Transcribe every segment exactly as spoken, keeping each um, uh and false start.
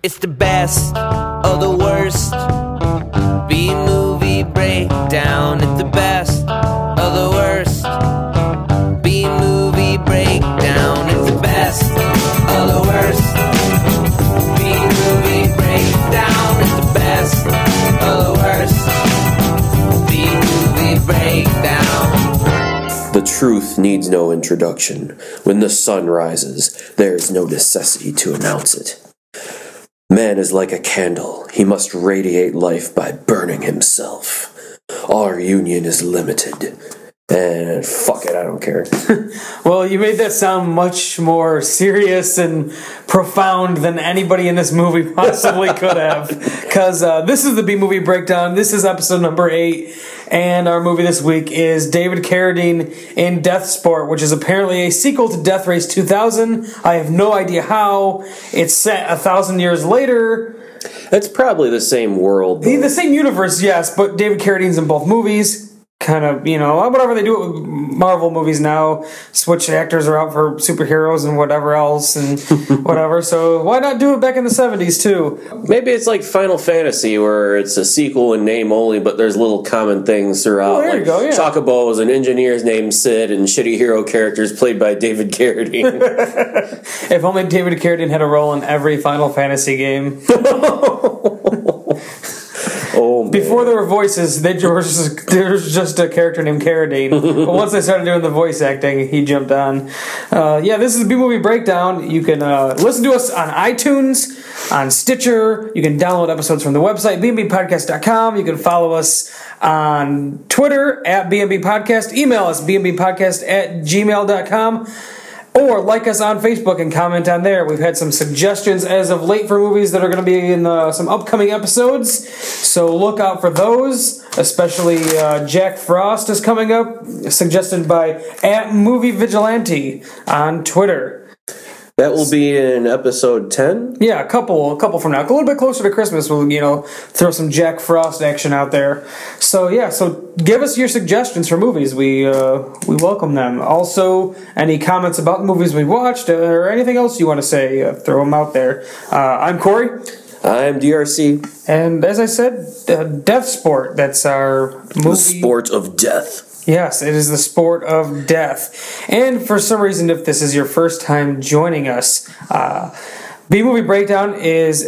It's the best of the worst. B-movie breakdown. It's the best of the worst. B-movie breakdown. It's the best of the worst. B-movie breakdown. It's the best of the worst. B-movie breakdown. The truth needs no introduction. When the sun rises, there is no necessity to announce it. Man is like a candle. He must radiate life by burning himself. Our union is limited. And fuck it, I don't care. Well, you made that sound much more serious and profound than anybody in this movie possibly could have. Because uh, this is the B-Movie Breakdown. This is episode number eight. And our movie this week is David Carradine in Death Sport, which is apparently a sequel to Death Race two thousand. I have no idea how. It's set a thousand years later. It's probably the same world, though. The same universe, yes, but David Carradine's in both movies. Kind of, you know, whatever they do it with Marvel movies now, switch actors are out for superheroes and whatever else and whatever, so why not do it back in the seventies too? Maybe it's like Final Fantasy where it's a sequel in name only, but there's little common things throughout. Oh, there like you go, yeah. Chocobos and engineers named Sid and shitty hero characters played by David Carradine. If only David Carradine had a role in every Final Fantasy game. Oh, man. Before there were voices, they were just, there was just a character named Carradine. But once they started doing the voice acting, he jumped on. Uh, yeah, this is the B-Movie Breakdown. You can uh, listen to us on iTunes, on Stitcher. You can download episodes from the website, b n b podcast dot com. You can follow us on Twitter, at b n b podcast. Email us, b n b podcast at gmail dot com. Or like us on Facebook and comment on there. We've had some suggestions as of late for movies that are going to be in uh, some upcoming episodes. So look out for those. Especially uh, Jack Frost is coming up, suggested by at Movie Vigilante on Twitter. That will be in episode ten? Yeah, a couple a couple from now. A little bit closer to Christmas, we'll, you know, throw some Jack Frost action out there. So, yeah, so give us your suggestions for movies. We uh, we welcome them. Also, any comments about the movies we watched or anything else you want to say, uh, throw them out there. Uh, I'm Corey. I'm D R C. And as I said, uh, Death Sport, that's our movie. The sport of death. Yes, it is the sport of death. And for some reason, if this is your first time joining us, uh, B-Movie Breakdown is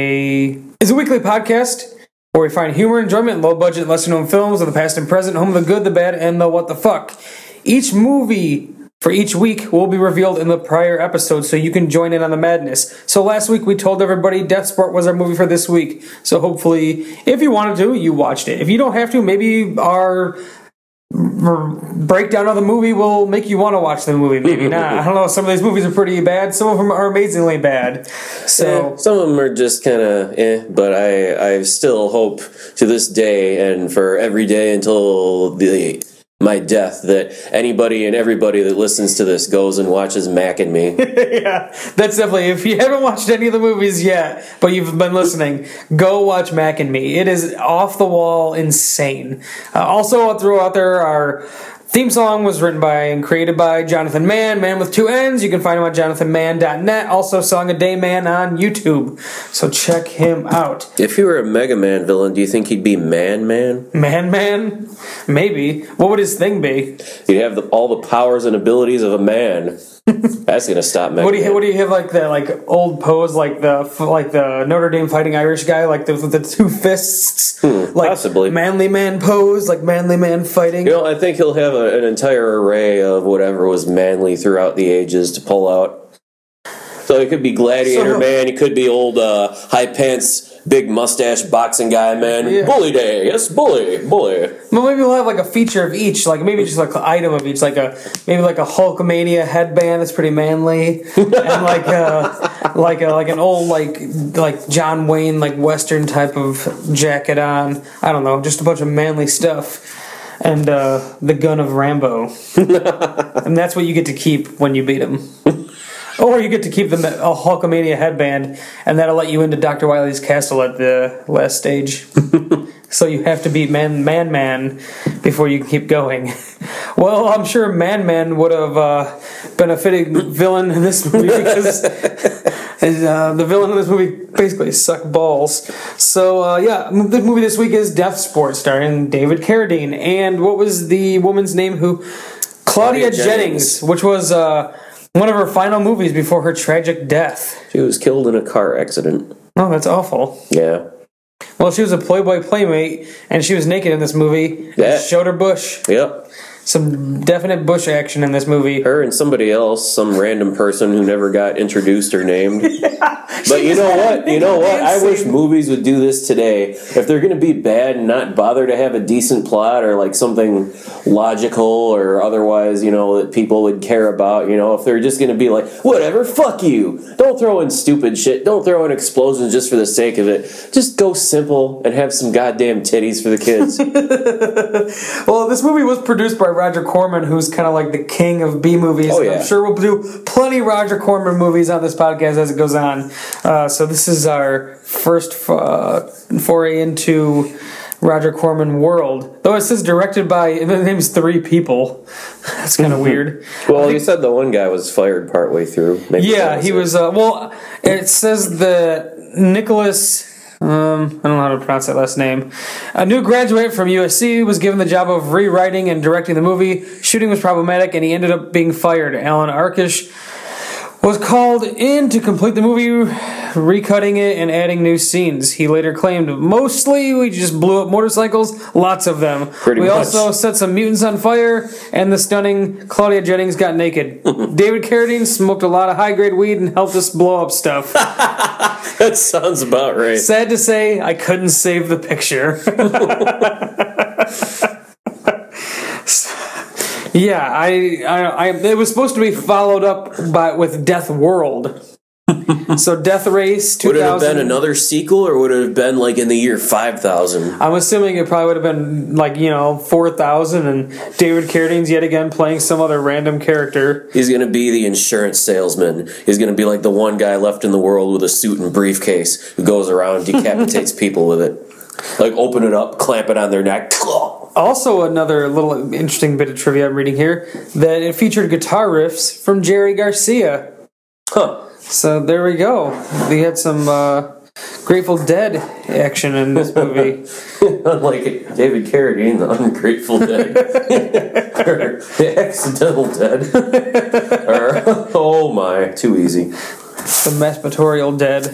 a is a weekly podcast where we find humor, enjoyment, low-budget, lesser-known films of the past and present, home of the good, the bad, and the what the fuck. Each movie for each week will be revealed in the prior episode, so you can join in on the madness. So last week we told everybody Death Sport was our movie for this week. So hopefully, if you wanted to, you watched it. If you don't have to, maybe our breakdown of the movie will make you want to watch the movie. Maybe not. I don't know. Some of these movies are pretty bad. Some of them are amazingly bad. So eh, some of them are just kind of eh. But I, I still hope to this day and for every day until the my death that anybody and everybody that listens to this goes and watches Mac and Me. Yeah, that's definitely. If you haven't watched any of the movies yet, but you've been listening, go watch Mac and Me. It is off the wall, insane. Uh, also, I'll throw out there our theme song was written by and created by Jonathan Mann, Man with two N's. You can find him on jonathan mann dot net. Also, Song a Day Man on YouTube. So check him out. If he were a Mega Man villain, do you think he'd be Man Man? Man Man? Maybe. What would his thing be? He'd have the, all the powers and abilities of a man. That's gonna stop Mega What do you Man. what do you have like the like old pose like the like the Notre Dame Fighting Irish guy like the with the two fists Hmm, like possibly. manly man pose like manly man fighting. You know, I think he'll have a, an entire array of whatever was manly throughout the ages to pull out. So it could be Gladiator So- Man, it could be old uh, high pants, big mustache boxing guy man. Yeah. Bully Day, yes, bully, bully. Well, maybe we'll have like a feature of each, like maybe just like an item of each, like a maybe like a Hulkamania headband that's pretty manly, and like a, like a, like an old like like John Wayne like Western type of jacket on. I don't know, just a bunch of manly stuff, and uh, the gun of Rambo, and that's what you get to keep when you beat him. Or you get to keep the a Hulkamania headband, and that'll let you into Doctor Wily's castle at the last stage. So you have to beat Man Man Man before you can keep going. Well, I'm sure Man Man would have uh, been a fitting villain in this movie because uh, the villain in this movie basically sucked balls. So, uh, yeah, the movie this week is Death Sport, starring David Carradine. And what was the woman's name who... Claudia, Claudia Jennings. Jennings, which was uh, one of her final movies before her tragic death. She was killed in a car accident. Oh, that's awful. Yeah. Well, she was a Playboy playmate, and she was naked in this movie. Yeah. Showed her bush. Yep. Some definite bush action in this movie. Her and somebody else, some random person who never got introduced or named. Yeah, but you know what? You know what? I wish movies would do this today. If they're going to be bad and not bother to have a decent plot or like something logical or otherwise, you know, that people would care about, you know, if they're just going to be like, whatever, fuck you. Don't throw in stupid shit. Don't throw in explosions just for the sake of it. Just go simple and have some goddamn titties for the kids. Well, this movie was produced by Roger Corman, who's kind of like the king of B movies. Oh, yeah. I'm sure we'll do plenty of Roger Corman movies on this podcast as it goes on. Uh, so this is our first uh, foray into Roger Corman world. Though it says directed by, the name's three people. That's kind of weird. Well, think, you said the one guy was fired partway through. Maybe yeah, he was, uh, well, it says that Nicholas... Um, I don't know how to pronounce that last name. A new graduate from U S C was given the job of rewriting and directing the movie. Shooting was problematic, and he ended up being fired. Alan Arkish was called in to complete the movie, recutting it and adding new scenes. He later claimed, mostly we just blew up motorcycles, lots of them. Pretty we much. also set some mutants on fire, and the stunning Claudia Jennings got naked. David Carradine smoked a lot of high-grade weed and helped us blow up stuff. That sounds about right. Sad to say, I couldn't save the picture. Yeah, I, I, I, it was supposed to be followed up by with Death World. So Death Race two thousand. Would it have been another sequel, or would it have been like in the year five thousand? I'm assuming it probably would have been like, you know, four thousand, and David Carradine's yet again playing some other random character. He's going to be the insurance salesman. He's going to be like the one guy left in the world with a suit and briefcase who goes around, decapitates people with it. Like, open it up, clamp it on their neck. Also, another little interesting bit of trivia I'm reading here, that it featured guitar riffs from Jerry Garcia. Huh. So there we go. We had some uh, Grateful Dead action in this movie. Unlike David Carradine, the Ungrateful Dead. Or the Accidental Dead. Or, oh my, too easy. The Masturbatorial Dead.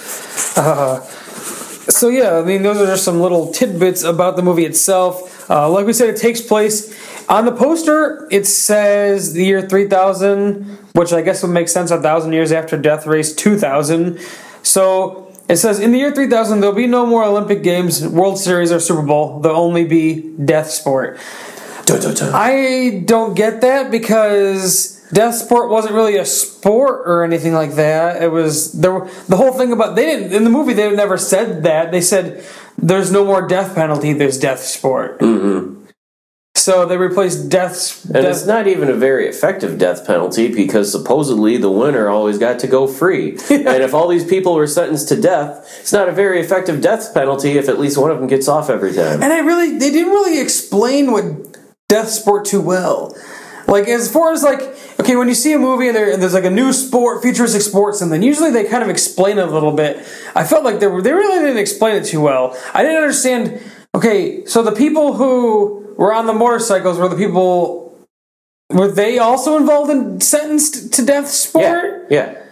Uh, so yeah, I mean, those are just some little tidbits about the movie itself. Uh, like we said, it takes place on the poster. It says the year three thousand, which I guess would make sense a thousand years after Death Race two thousand. So it says in the year three thousand, there'll be no more Olympic Games, World Series, or Super Bowl. There'll only be Death Sport. Dun, dun, dun. I don't get that because Death Sport wasn't really a sport or anything like that. It was there. Were, the whole thing about they didn't in the movie. They never said that. They said there's no more death penalty. There's Death Sport. Mm-hmm. So they replaced death. And death. it's not even a very effective death penalty because supposedly the winner always got to go free. And if all these people were sentenced to death, it's not a very effective death penalty if at least one of them gets off every time. And I really, they didn't really explain what Death Sport too well. Like, as far as, like, okay, when you see a movie and, there, and there's, like, a new sport, futuristic sports, and then usually they kind of explain it a little bit. I felt like they were, they really didn't explain it too well. I didn't understand, okay, so the people who were on the motorcycles were the people, were they also involved in sentenced to death sport? Yeah, yeah.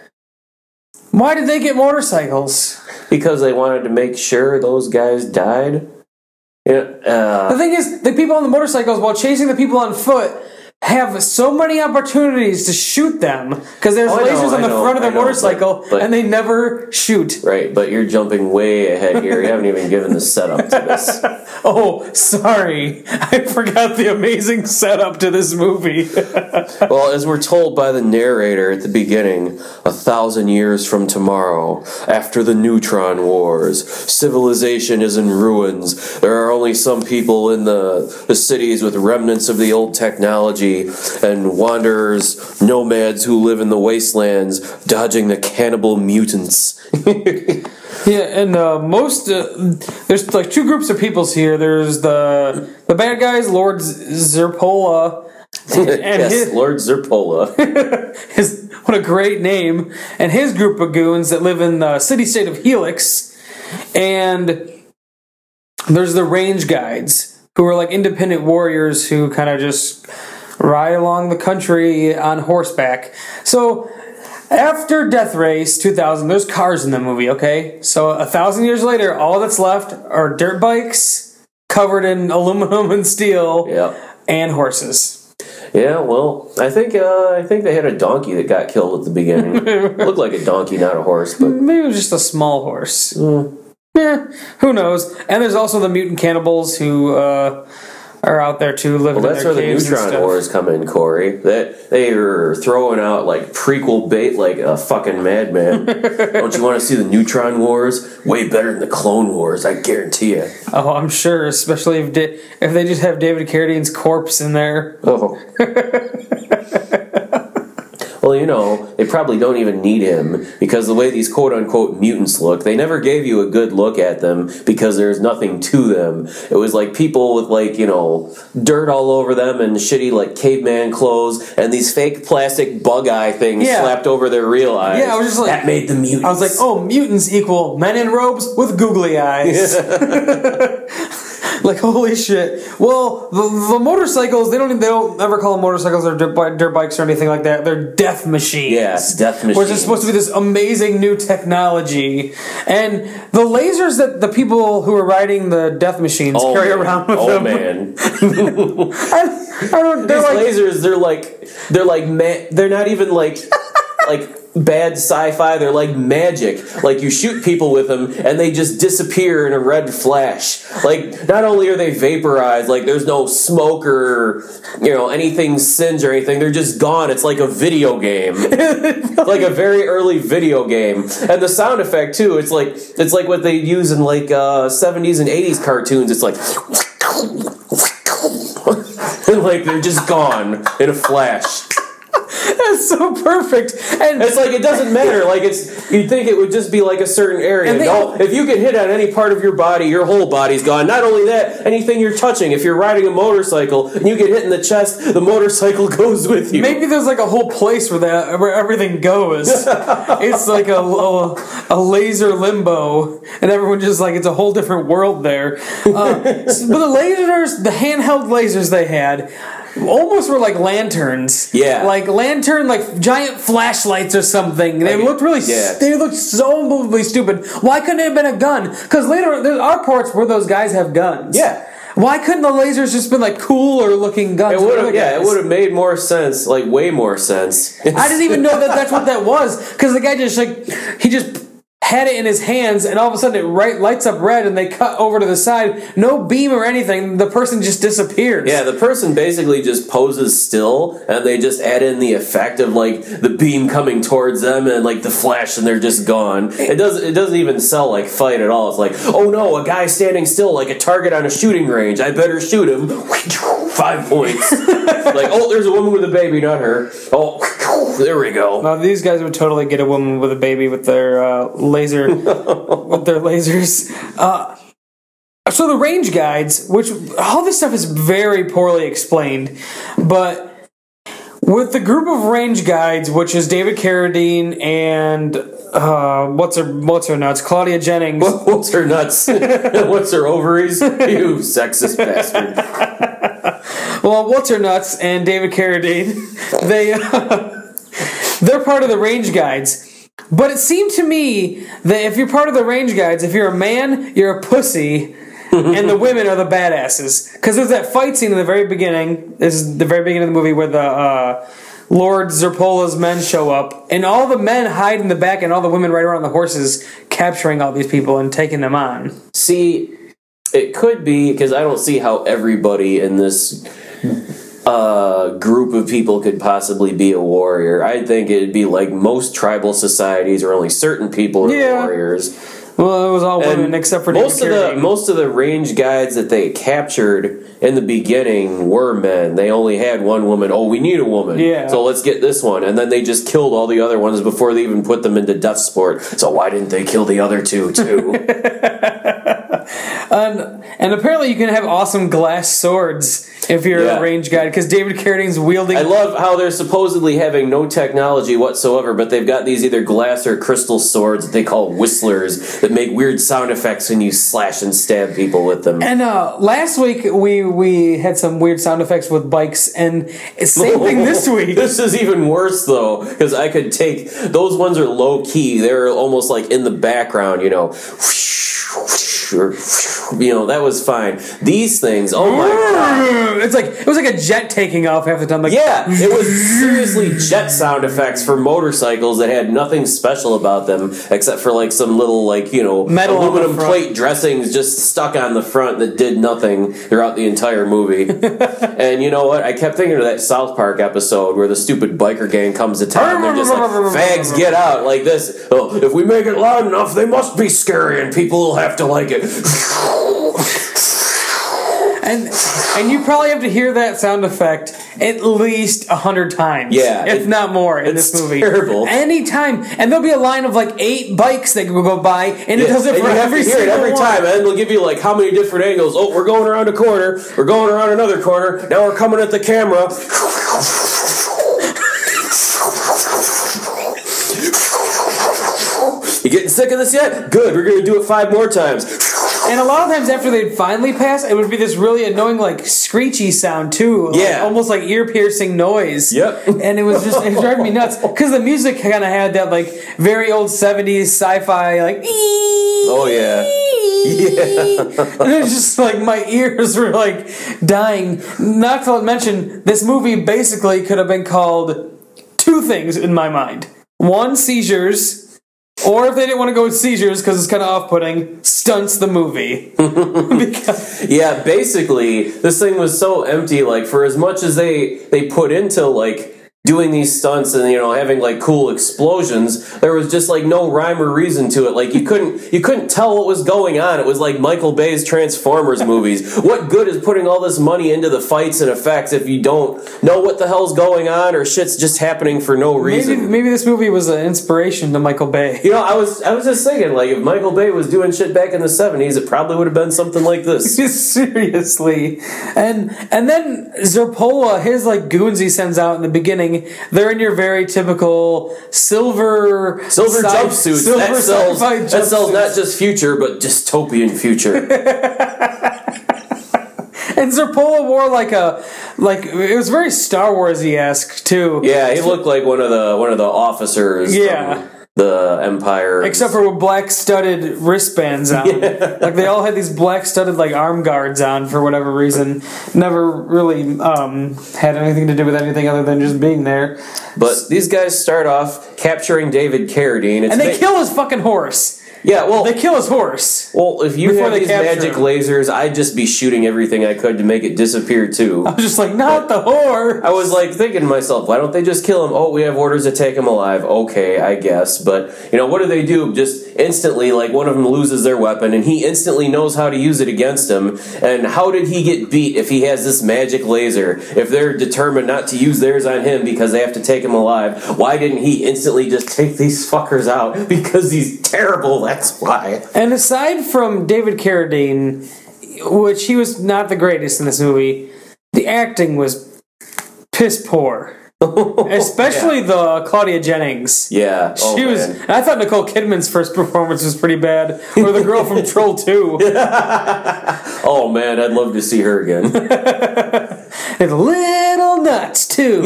Why did they get motorcycles? Because they wanted to make sure those guys died. Yeah. Uh, the thing is, the people on the motorcycles, while chasing the people on foot, have so many opportunities to shoot them because there's oh, lasers know, on the know, front of their know, motorcycle but, but, and they never shoot. Right, but you're jumping way ahead here. You haven't even given the setup to this. Oh, sorry. I forgot the amazing setup to this movie. Well, as we're told by the narrator at the beginning, a thousand years from tomorrow, after the neutron wars, civilization is in ruins. There are only some people in the, the cities with remnants of the old technology and wanderers, nomads who live in the wastelands, dodging the cannibal mutants. Yeah, and uh, most uh, there's like two groups of peoples here. There's the the bad guys, Lord Zerpola, And yes, his, Lord Zerpola. his what a great name, and his group of goons that live in the city-state of Helix, and there's the range guides, who are like independent warriors who kind of just ride along the country on horseback. So after Death Race two thousand, there's cars in the movie, okay? So a thousand years later, all that's left are dirt bikes covered in aluminum and steel, Yep. and horses. Yeah, well, I think uh, I think they had a donkey that got killed at the beginning. Looked like a donkey, not a horse, but Maybe it was just a small horse. Mm. Yeah, who knows? And there's also the mutant cannibals who uh, are out there too, living well, that's in where their the caves and neutron stuff. wars come in, Corey. That they are throwing out like prequel bait like a fucking madman. Don't you want to see the neutron wars? Way better than the Clone Wars, I guarantee you. Oh, I'm sure, especially if da- if they just have David Carradine's corpse in there. Oh. Well, you know, they probably don't even need him because the way these quote-unquote mutants look, they never gave you a good look at them because there's nothing to them. It was like people with, like, you know, dirt all over them and shitty, like, caveman clothes and these fake plastic bug eye things Yeah. slapped over their real eyes. Yeah, I was just like- that made the mutants. I was like, oh, mutants equal men in robes with googly eyes. Like, holy shit. Well, the, the motorcycles, they don't they don't ever call them motorcycles or dirt, bi- dirt bikes or anything like that. They're death machines. Yeah, death Which machines. is supposed to be this amazing new technology. And the lasers that the people who are riding the death machines Oh, carry man. around with oh, them. man. I, I don't, they're These like, lasers, they're like, they're like, ma- they're not even like, like bad sci-fi. They're like magic. Like you shoot people with them, and they just disappear in a red flash. Like not only are they vaporized, like there's no smoke or you know anything singed or anything. They're just gone. It's like a video game, like a very early video game. And the sound effect too. It's like it's like what they use in like uh, seventies and eighties cartoons. It's like. And like they're just gone in a flash. that's so perfect. And It's like it doesn't matter. Like it's you'd think it would just be like a certain area. And they- No, if you get hit on any part of your body, your whole body's gone. Not only that, anything you're touching. If you're riding a motorcycle and you get hit in the chest, the motorcycle goes with you. maybe there's like a whole place where that where everything goes. It's like a, a, a laser limbo, and everyone just like it's a whole different world there. Uh, s- but the lasers, the handheld lasers they had, almost were like lanterns. Yeah. like lantern, like giant flashlights or something. They Like, looked really. yeah. They looked so unbelievably stupid. Why couldn't it have been a gun? Because later there are parts where those guys have guns. Yeah. Why couldn't the lasers just been like cooler looking guns? It than would other have, yeah, it guys? would have made more sense, like way more sense. I didn't even know that that's what that was because the guy just like he just had it in his hands and all of a sudden it right, lights up red and they cut over to the side. No beam or anything. The person just disappears. Yeah, the person basically just poses still, and they just add in the effect of like the beam coming towards them and like the flash, and they're just gone. It doesn't. It doesn't even sell like fight at all. It's like, oh no, a guy standing still like a target on a shooting range. I better shoot him. Five points. Like, oh, there's a woman with a baby, not her. Oh, there we go. Now, these guys would totally get a woman with a baby with their uh, laser, with their lasers. Uh, so the range guides, which all this stuff is very poorly explained, but with the group of range guides, which is David Carradine and uh, what's her what's her nuts, Claudia Jennings. What's her nuts? What's her ovaries? You sexist bastard. Well, what's her nuts and David Carradine, they uh, they're part of the range guides. But it seemed to me that if you're part of the range guides, if you're a man, you're a pussy, and the women are the badasses. Because there's that fight scene in the very beginning. This is the very beginning of the movie where the uh, Lord Zerpola's men show up, and all the men hide in the back, and all the women ride around the horses, capturing all these people and taking them on. See, it could be because I don't see how everybody in this uh, group of people could possibly be a warrior. I think it'd be like most tribal societies where only certain people are Yeah. warriors. Well, it was all women And except for most of David the Carradine. most of the range guides that they captured in the beginning were men. They only had one woman. Oh, we need a woman. Yeah. So let's get this one. And then they just killed all the other ones before they even put them into death sport. So why didn't they kill the other two too? And, and apparently you can have awesome glass swords if you're Yeah. a range guy, because David Carradine's wielding... I love how they're supposedly having no technology whatsoever, but they've got these either glass or crystal swords that they call whistlers that make weird sound effects when you slash and stab people with them. And uh, last week we we had some weird sound effects with bikes, and it's same thing this week. This is even worse though, because I could take those ones are low key. They're almost like in the background, you know. You know, that was fine. These things, oh my god. It's like it was like a jet taking off half the time. Like, Yeah, it was seriously jet sound effects for motorcycles that had nothing special about them except for like some little like, you know, Metal on the aluminum front. plate dressings just stuck on the front that did nothing throughout the entire movie. And you know what? I kept thinking of that South Park episode where the stupid biker gang comes to town and they're just like, fags, get out, like this. Oh, if we make it loud enough, they must be scary and people will have to like it. And and you probably have to hear that sound effect at least a hundred times. Yeah, if it- not more in it's this movie. terrible. Anytime. And there'll be a line of like eight bikes that will go by, and it Yeah, does it and for you have every to hear it single every one. time, and they'll give you like how many different angles. Oh, we're going around a corner. We're going around another corner. Now we're coming at the camera. You getting sick of this yet? Good. We're gonna do it five more times. And a lot of times after they'd finally pass, it would be this really annoying, like, screechy sound, too. Like, Yeah. almost like ear-piercing noise. Yep. And it was just, it was driving me nuts. Because the music kind of had that, like, very old seventies sci-fi, like, Oh yeah. Yeah. And it was just like my ears were like dying. Not to mention, this movie basically could have been called two things in my mind. One, seizures, or if they didn't want to go with seizures because it's kind of off-putting, stunts the movie. Because Yeah, basically, this thing was so empty. Like, for as much as they they put into like doing these stunts and you know having like cool explosions, there was just like no rhyme or reason to it. Like you couldn't you couldn't tell what was going on. It was like Michael Bay's Transformers movies. What good is putting all this money into the fights and effects if you don't know what the hell's going on or shit's just happening for no reason? maybe, maybe this movie was an inspiration to Michael Bay. You know, I was I was just thinking, like, if Michael Bay was doing shit back in the seventies, it probably would have been something like this. Seriously. And and then Zerpola, his like goons he sends out in the beginning, they're in your very typical silver Silver sci- jumpsuits. silver That sells, sci-fi that sells jumpsuits. not just future, but dystopian future. And Zerpola wore like a like it was very Star Warsy-esque too. Yeah, he looked like one of the one of the officers Yeah. from the Empire. Except for with black studded wristbands on. Like they all had these black studded like arm guards on for whatever reason. Never really um, had anything to do with anything other than just being there. But these guys start off capturing David Carradine. It's And they ma- kill his fucking horse. Yeah, well, They kill his horse. well, if you before have they these capture magic him. lasers, I'd just be shooting everything I could to make it disappear too. I was just like, not the whore. I was like thinking to myself, why don't they just kill him? Oh, we have orders to take him alive. Okay, I guess. But, you know, what do they do? Just instantly, like, one of them loses their weapon, and he instantly knows how to use it against him. And how did he get beat if he has this magic laser? If they're determined not to use theirs on him because they have to take him alive, why didn't he instantly just take these fuckers out? Because he's terrible, that's why. And aside from David Carradine, which he was not the greatest in this movie, the acting was piss poor. Especially the Claudia Jennings. Yeah. Oh, She was. man. And I thought Nicole Kidman's first performance was pretty bad, or the girl from Troll Two. Oh, man, I'd love to see her again. And Little Nuts too.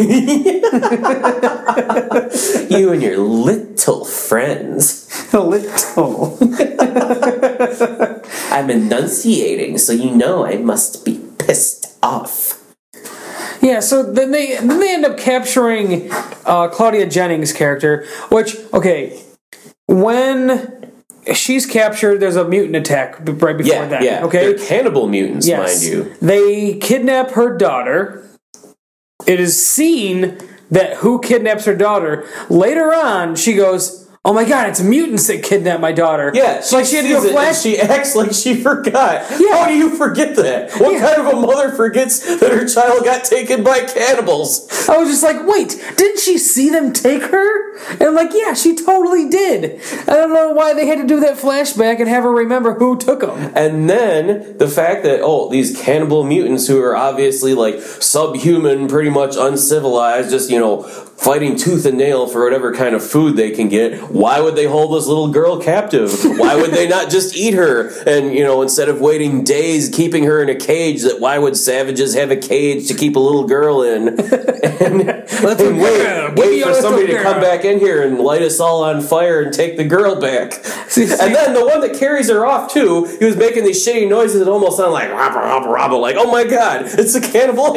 You and your little friends. Little. I'm enunciating, so you know I must be pissed off. Yeah, so then they then they end up capturing uh, Claudia Jennings' character, which okay, when she's captured, there's a mutant attack b- right before Yeah, that. yeah. Okay, They're cannibal mutants, yes, mind you. they kidnap her daughter. It is seen that who kidnaps her daughter. Later on, she goes, oh my god, it's mutants that kidnapped my daughter. Yeah, so like she had to do a sees it and flash. She acts like she forgot. Yeah. How do you forget that? What Yeah. kind of a mother forgets that her child got taken by cannibals? I was just like, wait, didn't she see them take her? And I'm like, yeah, she totally did. I don't know why they had to do that flashback and have her remember who took them. And then the fact that, oh, these cannibal mutants who are obviously like subhuman, pretty much uncivilized, just, you know, fighting tooth and nail for whatever kind of food they can get. Why would they hold this little girl captive? Why would they not just eat her? And, you know, instead of waiting days keeping her in a cage, that why would savages have a cage to keep a little girl in? And, Let's and wait, girl. Give wait me for your somebody little to come girl. back in here and light us all on fire and take the girl back. See, see- And then the one that carries her off, too, he was making these shitty noises that almost sound like robba, robba, robba, like, oh my god, it's a cannibal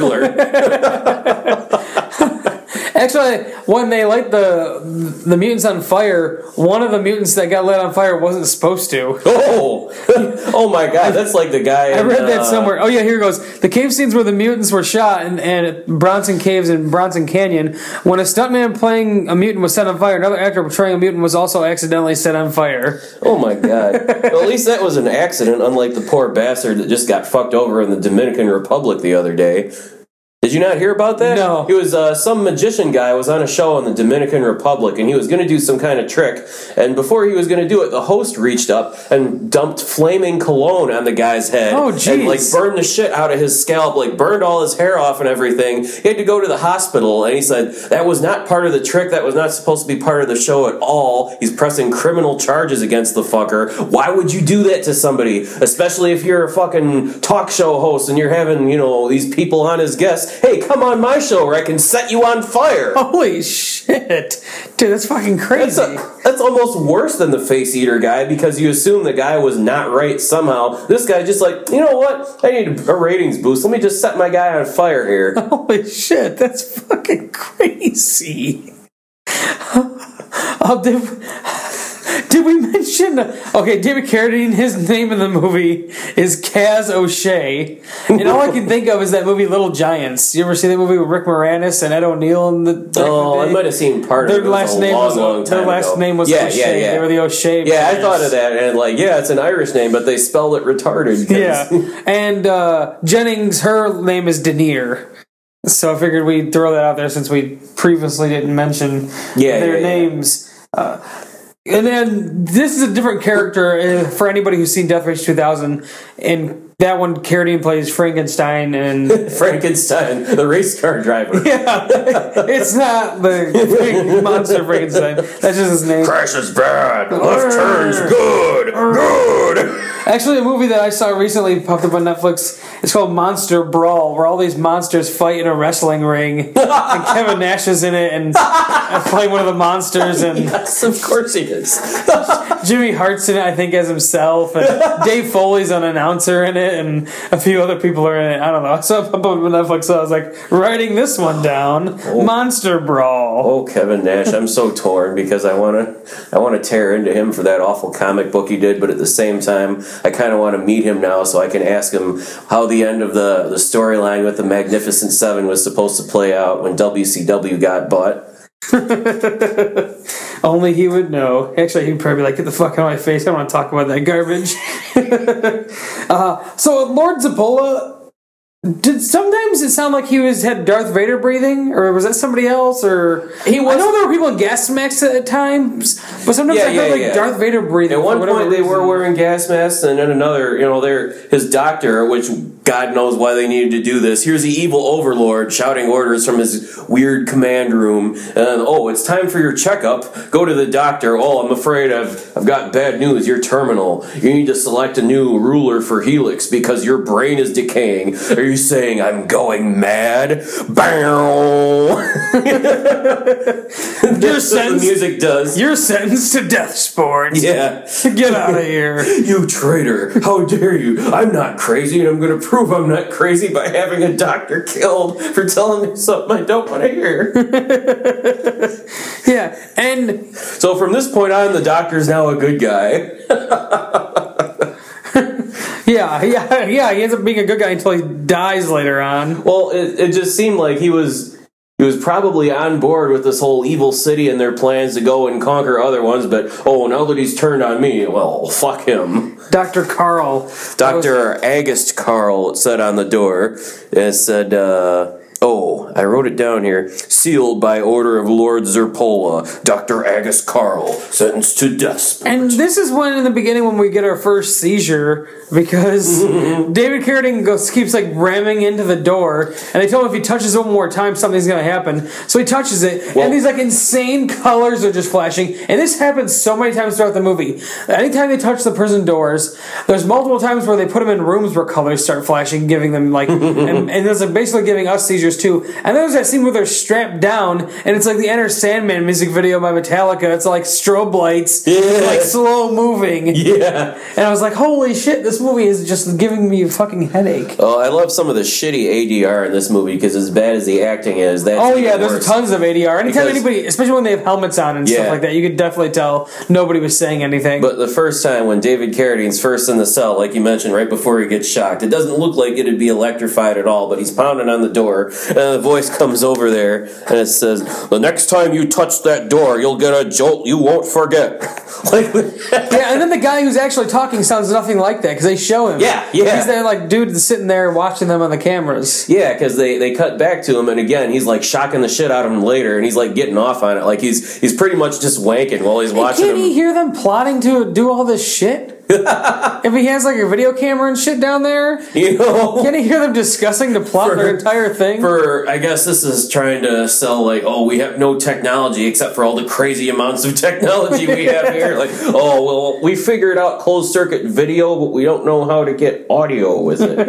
hamburglar. Actually, when they light the the mutants on fire, one of the mutants that got lit on fire wasn't supposed to. Oh, oh my god, that's like the guy. I in, read that uh, somewhere. Oh yeah, here it goes. The cave scenes where the mutants were shot and, and Bronson Caves and Bronson Canyon. When a stuntman playing a mutant was set on fire, another actor portraying a mutant was also accidentally set on fire. Oh my god. Well, at least that was an accident, unlike the poor bastard that just got fucked over in the Dominican Republic the other day. Did you not hear about that? No. He was, uh, some magician guy was on a show in the Dominican Republic, and he was going to do some kind of trick, and before he was going to do it, the host reached up and dumped flaming cologne on the guy's head. Oh, And, jeez. like, burned the shit out of his scalp, like, burned all his hair off and everything. He had to go to the hospital, and he said, that was not part of the trick, that was not supposed to be part of the show at all. He's pressing criminal charges against the fucker. Why would you do that to somebody? Especially if you're a fucking talk show host and you're having, you know, these people on as guests. Hey, come on my show where I can set you on fire. Holy shit, dude, that's fucking That's, crazy. a, that's almost worse than the face eater guy because you assume the guy was not right somehow. This guy just like, you know what? I need a ratings boost. Let me just set my guy on fire here. Holy shit, that's fucking crazy. Oh, did, did we mention... Okay, David Carradine, his name in the movie is Kaz O'Shea. And all I can think of is that movie Little Giants. You ever see that movie with Rick Moranis and Ed O'Neill? In the, back in the Oh, I day? might have seen part of Their it. It was last a name long, was long time their last ago. name was yeah, O'Shea. Yeah, yeah. They were the O'Shea Yeah, I brothers. thought of that, and like, yeah, it's an Irish name, but they spelled it retarded. 'cause- Yeah, and uh, Jennings, her name is Denier. So I figured we'd throw that out there since we previously didn't mention Yeah, their yeah, yeah. names. Uh, and then this is a different character uh, for anybody who's seen Death Race two thousand. And that one, Carradine plays Frankenstein, and Frankenstein, the race car driver. yeah, it's not the monster Frankenstein. That's just his name. Crash is bad. Left turns good. Good. Actually, a movie that I saw recently popped up on Netflix. It's called Monster Brawl, where all these monsters fight in a wrestling ring, and Kevin Nash is in it and uh, playing one of the monsters, and Yes, of course he is. Jimmy Hart's in it, I think, as himself, and Dave Foley's an announcer in it, and a few other people are in it. I don't know. So I popped up on Netflix, so I was like, writing this one down: Monster Brawl. Oh, Kevin Nash, I'm so torn because I want to, I want to tear into him for that awful comic book he did, but at the same time, I kind of want to meet him now so I can ask him how the end of the the storyline with the Magnificent Seven was supposed to play out when W C W got bought. Only he would know. Actually, he'd probably be like, get the fuck out of my face. I don't want to talk about that garbage. uh, so, Lord Zapola, did sometimes it sound like he was had Darth Vader breathing? Or was that somebody else? Or He was- I know there were people in gas masks at times, but sometimes Yeah, I heard yeah, like yeah. Darth Vader breathing. At for one whatever point, they were reason. wearing gas masks, and then another, you know, their his doctor, which God knows why they needed to do this. Here's the evil overlord shouting orders from his weird command room. And oh, it's time for your checkup. Go to the doctor. Oh, I'm afraid I've I've got bad news. You're terminal. You need to select a new ruler for Helix because your brain is decaying. Are you saying I'm going mad? Bow. That's what the sentenced- music does. You're sentenced to death sport. Yeah. Get out of here. You traitor! How dare you! I'm not crazy, and I'm going to prove I'm not crazy by having a doctor killed for telling me something I don't want to hear. Yeah, and So from this point on, the doctor's now a good guy. yeah, yeah, yeah, he ends up being a good guy until he dies later on. Well, it, it just seemed like he was he was probably on board with this whole evil city and their plans to go and conquer other ones, but, oh, now that he's turned on me, well, fuck him. Doctor Carl. Doctor August Carl, it said on the door. It said, uh... Oh, I wrote it down here. Sealed by order of Lord Zerpola, Doctor Agus Carl, sentenced to death. And this is when, in the beginning, when we get our first seizure, because David Carradine goes, keeps like ramming into the door, and they tell him if he touches it one more time, something's going to happen. So he touches it, well, and these like insane colors are just flashing. And this happens so many times throughout the movie. Anytime they touch the prison doors, there's multiple times where they put them in rooms where colors start flashing, giving them like, and, and it's like basically giving us seizures too. And then there's that scene where they're strapped down, and it's like the Enter Sandman music video by Metallica. It's like strobe lights, yeah. like slow moving. Yeah. And I was like, holy shit, this movie is just giving me a fucking headache. Oh, I love some of the shitty A D R in this movie, because as bad as the acting is, that's oh yeah, there's worse. tons of A D R. Anytime Because, anybody, especially when they have helmets on and yeah. stuff like that, you could definitely tell nobody was saying anything. But the first time when David Carradine's first in the cell, like you mentioned, right before he gets shocked, it doesn't look like it'd be electrified at all, but he's pounding on the door, and the voice comes over there, and it says, the next time you touch that door, you'll get a jolt you won't forget. Like, yeah, and then the guy who's actually talking sounds nothing like that, because they show him. Yeah, yeah. He's there like, dude, sitting there watching them on the cameras. Yeah, because they, they cut back to him, and again, he's like shocking the shit out of him later, and he's like getting off on it. Like he's he's pretty much just wanking while he's Hey, watching can't him. he hear them plotting to do all this shit? If he has like a video camera and shit down there, You know? can't he hear them discussing the plot of their entire thing? For, I guess this is trying to sell, like, oh, we have no technology except for all the crazy amounts of technology we have here. Like, oh, well, we figured out closed circuit video, but we don't know how to get audio with it.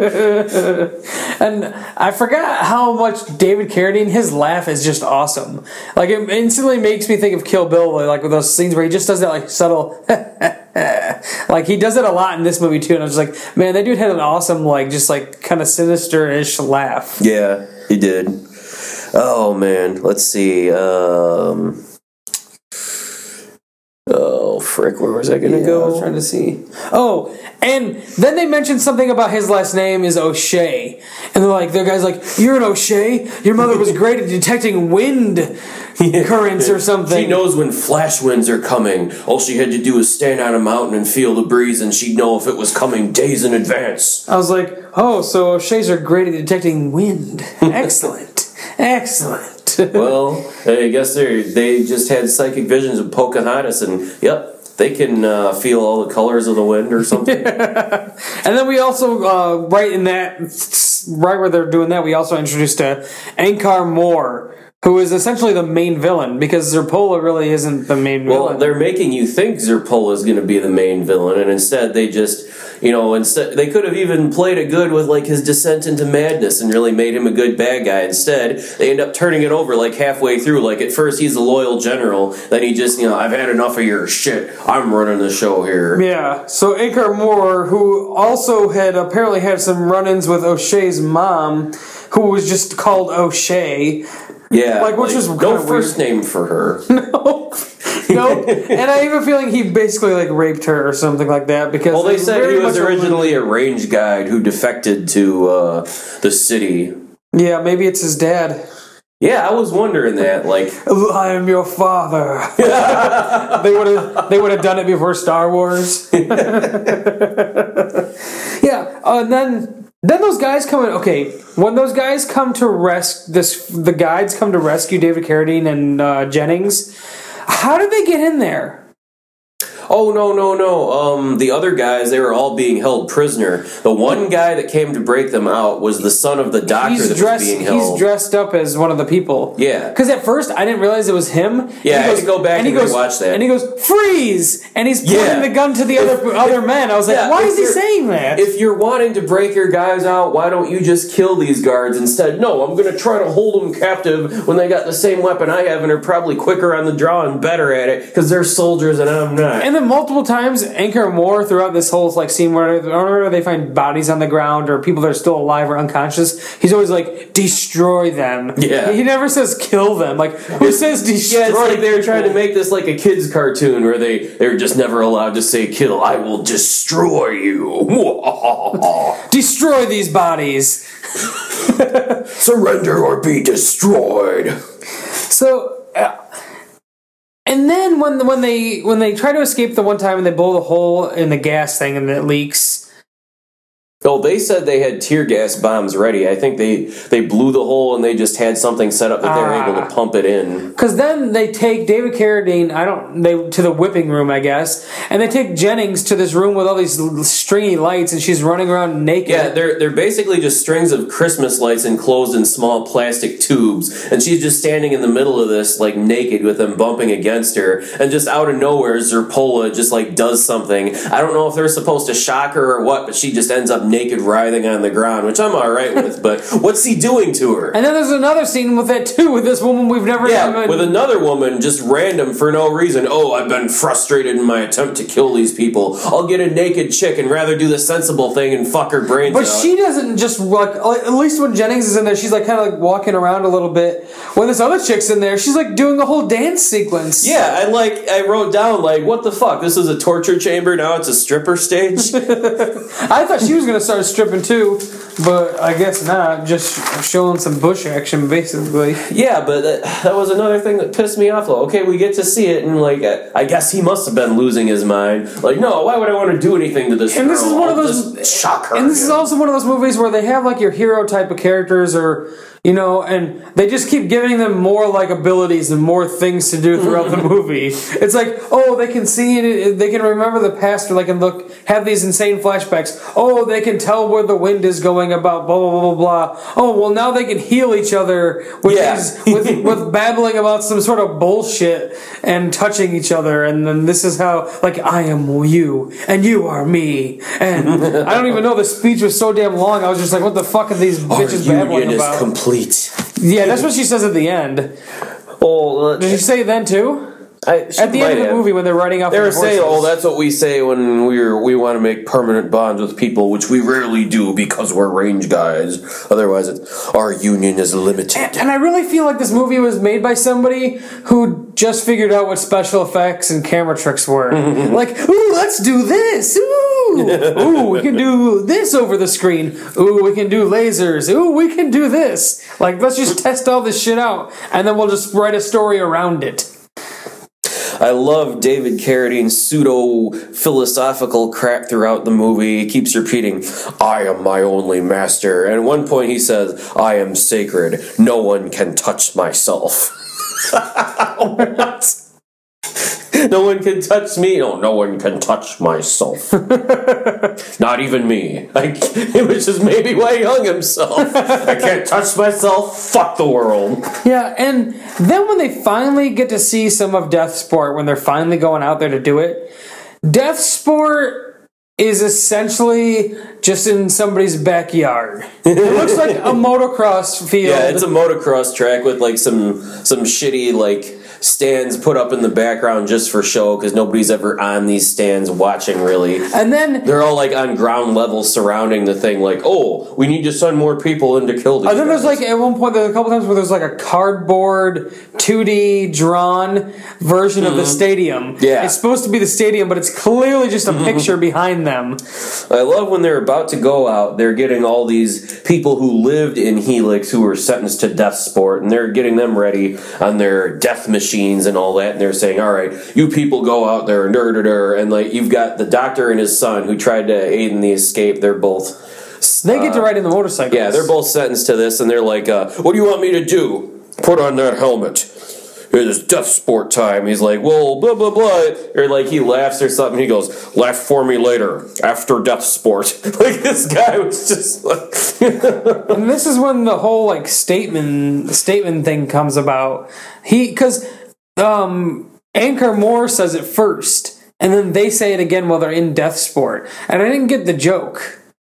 And I forgot how much David Carradine, his laugh is just awesome. Like, it instantly makes me think of Kill Bill, like with those scenes where he just does that, like, subtle... like he does it a lot in this movie too, and I was like, man, that dude had an awesome, like, just like kind of sinister-ish laugh. Yeah, he did. Oh man, let's see. Um, oh frick, where was I gonna Yeah, go? I was trying to see. Oh, and then they mentioned something about his last name is O'Shea, and they're like, the guy's like, you're an O'Shea. Your mother was great at detecting wind currents or something. She knows when flash winds are coming. All she had to do was stand on a mountain and feel the breeze, and she'd know if it was coming days in advance. I was like, oh, so O'Sheas are great at detecting wind. Excellent. Excellent. Well, I guess they they just had psychic visions of Pocahontas, and yep, they can uh, feel all the colors of the wind or something. And then we also, uh, right in that, right where they're doing that, we also introduced uh, Ankar Moore, who is essentially the main villain, because Zerpola really isn't the main Well, villain. they're making you think Zerpola is going to be the main villain, and instead they just, you know, instead they could have even played it good with like his descent into madness and really made him a good bad guy. Instead, they end up turning it over like halfway through. Like at first he's a loyal general, then he just, you know, I've had enough of your shit. I'm running the show here. Yeah, so Ankar Moore, who also had apparently had some run-ins with O'Shea's mom, who was just called O'Shea. Yeah, Like, which was no kinda first weird. name for her. No, no, and I have a feeling he basically like raped her or something like that, because Well, they it's said very he was much a- originally a range guide who defected to uh, the city. Yeah, maybe it's his dad. Yeah, I was wondering that. Like, I am your father. they would have they would have done it before Star Wars. Yeah, uh, and then then those guys come in. Okay, when those guys come to rescue this, the guides come to rescue David Carradine and uh, Jennings. How did they get in there? oh no, no, no. Um, the other guys, they were all being held prisoner. The one guy that came to break them out was the son of the doctor He's that dressed. was being He's held. dressed up as one of the people. Yeah. Because at first I didn't realize it was him. Yeah, And I had to go back and, he and goes, rewatch that. And he goes, freeze! And he's pointing Yeah. the gun to the other other men. I was like, Yeah, why if is he you're- saying that? If you're wanting to break your guys out, why don't you just kill these guards instead? No, I'm going to try to hold them captive when they got the same weapon I have and are probably quicker on the draw and better at it because they're soldiers and I'm not. And the then multiple times, Anchor Moore throughout this whole like scene where whenever they find bodies on the ground or people that are still alive or unconscious, he's always like, destroy them. Yeah. He never says kill them. Like, who says destroy? Yeah, it's like they were trying to make this like a kid's cartoon where they, they were just never allowed to say kill. I will destroy you. Destroy these bodies. Surrender or be destroyed. So, uh, and then when when they when they try to escape the one time and they blow the hole in the gas thing and it leaks. Oh, they said they had tear gas bombs ready. I think they, they blew the hole and they just had something set up that they were Ah. able to pump it in. Because then they take David Carradine, I don't, they to the whipping room, I guess, and they take Jennings to this room with all these stringy lights, and she's running around naked. Yeah, they're they're basically just strings of Christmas lights enclosed in small plastic tubes, and she's just standing in the middle of this, like naked, with them bumping against her, and just out of nowhere, Zerpola just like does something. I don't know if they're supposed to shock her or what, but she just ends up naked, writhing on the ground, which I'm all right with. But what's he doing to her? And then there's another scene with that too, with this woman we've never Yeah, even... with another woman, just random for no reason. Oh, I've been frustrated in my attempt to kill these people. I'll get a naked chick and rather do the sensible thing and fuck her brains But out. she doesn't just like, at least when Jennings is in there, she's like kind of like walking around a little bit. When this other chick's in there, she's like doing a whole dance sequence. Yeah, I like I wrote down like, what the fuck? This is a torture chamber, now it's a stripper stage. I thought she was gonna start stripping too, but I guess not. Just showing some bush action, basically. Yeah, but that, that was another thing that pissed me off. Though. Okay, we get to see it, and like, I guess he must have been losing his mind. Like, no, why would I want to do anything to this And girl? this is one of I'll those. just shock her. And this is again. also one of those movies where they have like your hero type of characters, or you know, and they just keep giving them more like abilities and more things to do throughout the movie. It's like, oh, they can see it, they can remember the past, or they can look, have these insane flashbacks. Oh, they can tell where the wind is going about blah blah blah blah blah. Oh, well, now they can heal each other with Yeah. these, with with babbling about some sort of bullshit and touching each other, and then this is how, like, I am you and you are me, and I don't even know, the speech was so damn long. I was just like, what the fuck are these Our bitches babbling union is about? complete. Yeah, that's what she says at the end. Oh, Did she say it then too? I, she At the end might of the have. movie when they're riding off They on were the saying, horses. "Oh, that's what we say when we're we want to make permanent bonds with people, which we rarely do because we're range guys. Otherwise, it's, our union is limited." And, and I really feel like this movie was made by somebody who just figured out what special effects and camera tricks were. Like, ooh, let's do this. Ooh, ooh, we can do this over the screen. Ooh, we can do lasers. Ooh, we can do this. Like, let's just test all this shit out, and then we'll just write a story around it. I love David Carradine's pseudo-philosophical crap throughout the movie. He keeps repeating, "I am my only master." And at one point he says, "I am sacred. No one can touch myself." What? No one can touch me. No, no one can touch myself. Not even me. I, which is maybe why he hung himself. I can't touch myself. Fuck the world. Yeah, and then when they finally get to see some of Death Sport, when they're finally going out there to do it, Death Sport is essentially just in somebody's backyard. It looks like a motocross field. Yeah, it's a motocross track with like some some shitty like stands put up in the background just for show because nobody's ever on these stands watching really. And then They're all like on ground level surrounding the thing like, oh, we need to send more people in to kill these And then there's guys. like, at one point, there's a couple times where there's like a cardboard two D drawn version of the stadium. Yeah. It's supposed to be the stadium, but it's clearly just a picture behind them. I love when they're about to go out, they're getting all these people who lived in Helix who were sentenced to death sport, and they're getting them ready on their death machines and all that, and they're saying, all right, you people go out there, and and like you've got the doctor and his son who tried to aid in the escape. They're both They get to ride in the motorcycles. Yeah, they're both sentenced to this, and they're like, uh, what do you want me to do? Put on that helmet. It is death sport time. He's like, well, blah, blah, blah. Or like he laughs or something. He goes, laugh for me later, after death sport. Like this guy was just like... And this is when the whole like statement statement thing comes about. He, because um, Anchor Moore says it first, and then they say it again while they're in death sport. And I didn't get the joke.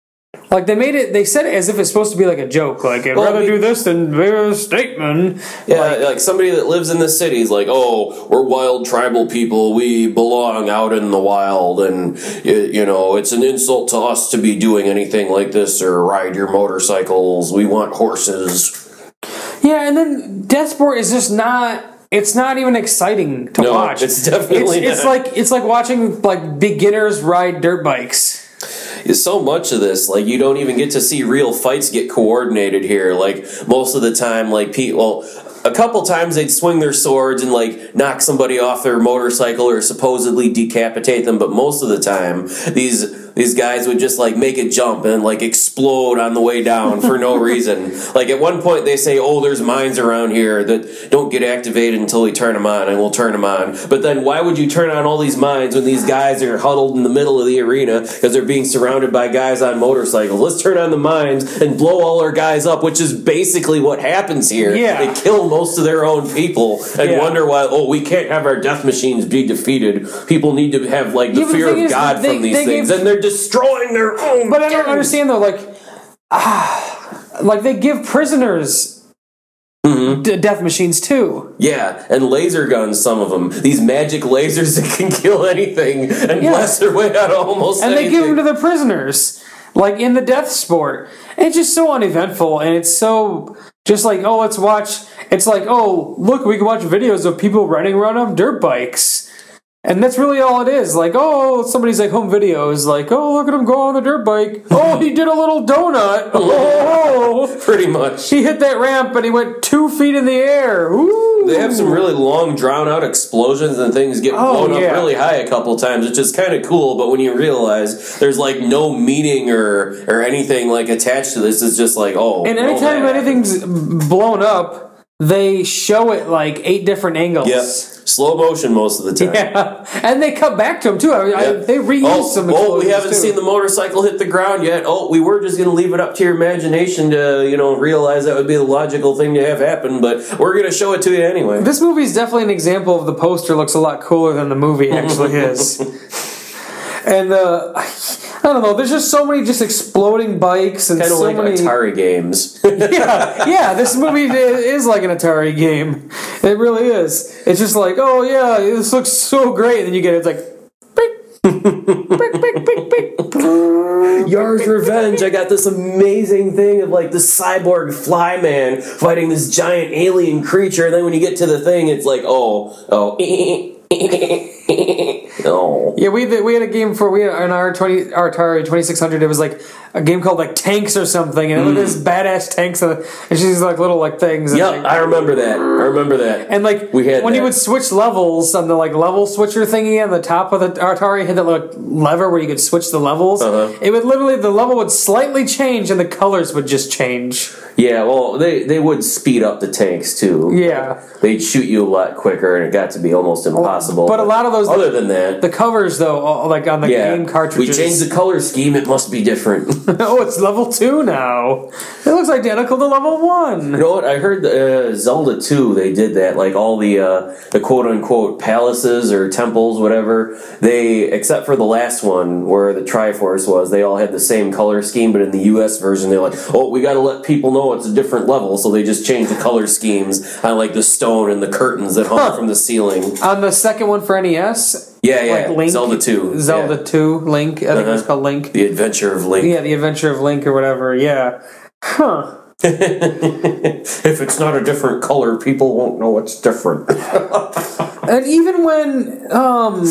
Like they made it, they said it as if it's supposed to be like a joke. Like I'd Well, I rather mean- do this than be a statement. Yeah, Like, like, somebody that lives in the city is like, oh, we're wild tribal people. We belong out in the wild, and y- you know, it's an insult to us to be doing anything like this or ride your motorcycles. We want horses. yeah, and then Deathsport is just not. It's not even exciting to No, watch. it's definitely It's, it's not. like it's like watching like beginners ride dirt bikes. So much of this, like, you don't even get to see real fights get coordinated here. Like, most of the time, like, people, a couple times they'd swing their swords and, like, knock somebody off their motorcycle or supposedly decapitate them, but most of the time, these these guys would just, like, make a jump and, like, explode on the way down for no reason. Like, at one point they say, oh, there's mines around here that don't get activated until we turn them on, and we'll turn them on. But then why would you turn on all these mines when these guys are huddled in the middle of the arena because they're being surrounded by guys on motorcycles? Let's turn on the mines and blow all our guys up, which is basically what happens here. Yeah. They kill most of their own people and Yeah. wonder why, oh, we can't have our death machines be defeated. People need to have, like, the Yeah, but the fear thing of is, God they- from these they things, gave- and they're destroying their own But I don't towns. understand though. Like, ah, like they give prisoners d- death machines too. Yeah, and laser guns, some of them. These magic lasers that can kill anything and Yeah. blast their way out of almost And anything. they give them to the prisoners, like in the death sport. And it's just so uneventful, and it's so just like, oh, let's watch. It's like, oh, look, we can watch videos of people running around on dirt bikes, and that's really all it is. Like, oh, somebody's like home videos, like, oh, look at him go on the dirt bike. Oh, he did a little donut. Oh, Pretty much. he hit that ramp and he went two feet in the air. Ooh. They have some really long, drawn-out explosions and things get Oh, blown yeah. up really high a couple times, which is kind of cool, but when you realize there's, like, no meaning or, or anything, like, attached to this, it's just like, oh. And well, anytime that anything's blown up, they show it like eight different angles. Yep. Slow motion most of the time. Yeah, and they come back to them too. I, I, Yeah. they reuse oh, some. Oh, we explosions, haven't too. seen the motorcycle hit the ground yet. Oh, we were just going to leave it up to your imagination to, you know, realize that would be the logical thing to have happen, but we're going to show it to you anyway. This movie is definitely an example of the poster looks a lot cooler than the movie actually is. And uh, I don't know. There's just so many just exploding bikes and Kind of so like many. Atari games. yeah, yeah. This movie is like an Atari game. It really is. It's just like, oh yeah, this looks so great. And then you get it, it's like. Beep, beep, beep, beep, beep. Yar's Revenge, I got this amazing thing of like the cyborg flyman fighting this giant alien creature, and then when you get to the thing, it's like, oh, oh, oh. Yeah, we we had a game for we had an R twenty our Atari twenty six hundred. It was like a game called like Tanks or something, and it was this badass tanks, and and she's like little like things. And, Yep, like, I remember that. I remember that. and like we had when that. you would switch levels on the like level switcher thingy on the top of the Atari, had that like lever where you could switch the levels. Uh-huh. It would literally the level would slightly change, and the colors would just change. Yeah, well, they, they would speed up the tanks too. Yeah. They'd shoot you a lot quicker, and it got to be almost impossible. But a lot of those- Other than that, The covers though, all- like on the yeah, game we cartridges. changed the color scheme. It must be different. Oh, it's level two now. It looks identical to level one. You know what? I heard uh, Zelda two. They did that. Like all the uh, the quote unquote palaces or temples, whatever. They, except for the last one where the Triforce was, they all had the same color scheme. But in the U S version, they're like, oh, we got to let people know it's a different level, so they just changed the color schemes on like the stone and the curtains that hung Huh. from the ceiling. On the second one for N E S, Yeah, yeah. like Link, Zelda two. Zelda yeah. two, Link. I think it was Uh-huh. called Link. The Adventure of Link. Yeah, the Adventure of Link or whatever. Yeah, huh? If it's not a different color, people won't know it's different. And even when um,